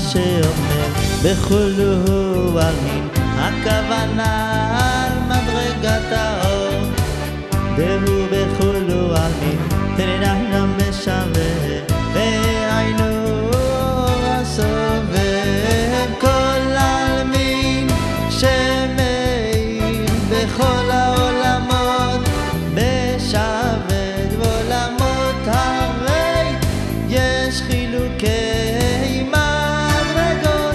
שאומר בחולו עלמין, הכוונה על מדרגת האור. דהו בחולו עלמין, תנהנה משווה, והיינו הסובב. כל עלמין שמאיר בכל העולמות, בשווה בעולמות הרי יש חילוקי מדרגות.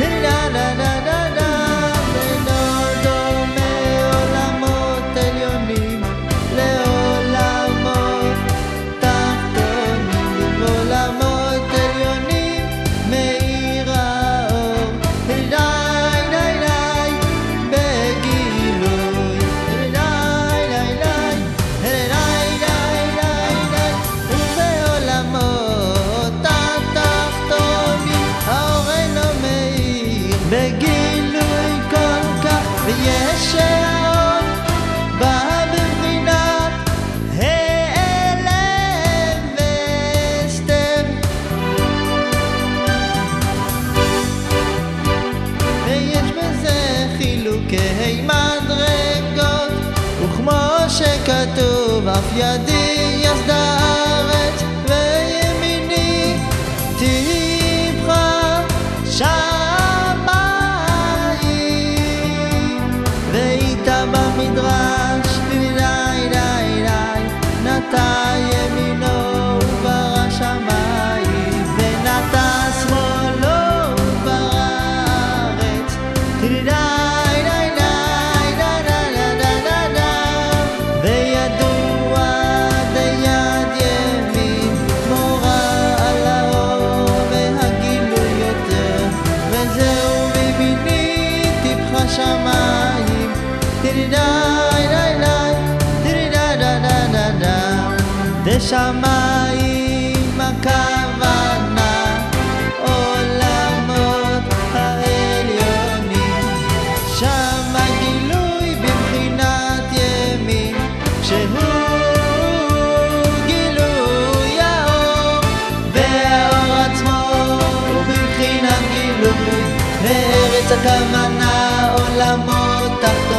אינו דומה עולמות עליונים לעולמות תחתונים, ועולמות עליונים מאיר האור. בגילוי ובעולמות התחתונים האור אינו מאיר בגילוי כל כך, ויש האור בא בבחינת העלם והסתר, ויש בזה חילוקי מדרגות, וכמו שכתוב אף ידי יסדה הארץ וימיני תבחר שמיים. ואיתה במדרש נטע ימינו וברא שמיים, ונטע שמאלו וברא הארץ. וידוע דיד ימין מורה על האור והגילוי יותר, וזהו בימיני תפחה שמיים. דשמיים הכוונה עולמות העליונים, שם הגילוי בבחינת ימין, שהוא גילוי האור, והאור עצמו הוא בבחינת גילוי, וארץ הכוונה עולמות תחתונים.